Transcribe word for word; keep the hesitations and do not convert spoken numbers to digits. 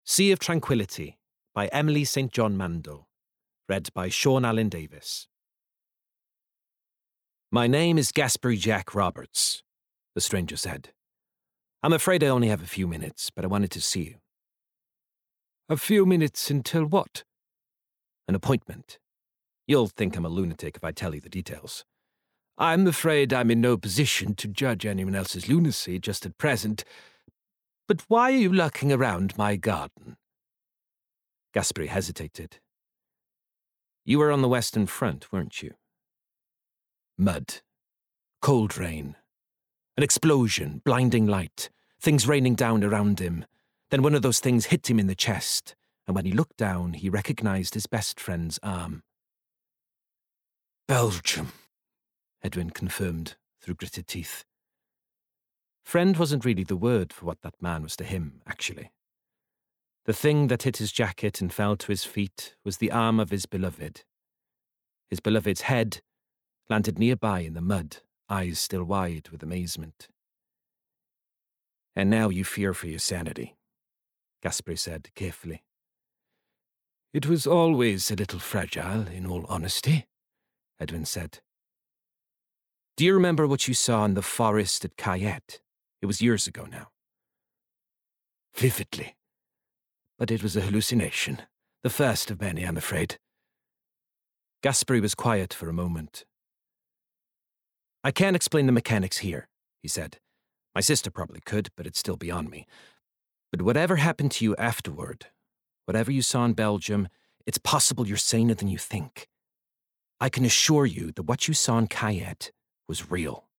Sea of Tranquility by Emily Saint John Mandel. Read by Sean Allen Davis. My name is Gaspery Jack Roberts, the stranger said. I'm afraid I only have a few minutes, but I wanted to see you. A few minutes until what? An appointment. You'll think I'm a lunatic if I tell you the details. I'm afraid I'm in no position to judge anyone else's lunacy just at present. But why are you lurking around my garden? Gaspery hesitated. You were on the Western Front, weren't you? Mud. Cold rain. An explosion, blinding light, things raining down around him. Then one of those things hit him in the chest, and when he looked down, he recognized his best friend's arm. Belgium, Edwin confirmed through gritted teeth. Friend wasn't really the word for what that man was to him, actually. The thing that hit his jacket and fell to his feet was the arm of his beloved. His beloved's head landed nearby in the mud, eyes still wide with amazement. And now you fear for your sanity, Gaspery said carefully. It was always a little fragile, in all honesty, Edwin said. Do you remember what you saw in the forest at Cayette? It was years ago now. Vividly. But it was a hallucination. The first of many, I'm afraid. Gaspery was quiet for a moment. I can't explain the mechanics here, he said. My sister probably could, but it's still beyond me. But whatever happened to you afterward, whatever you saw in Belgium, it's possible you're saner than you think. I can assure you that what you saw in Cayette was real.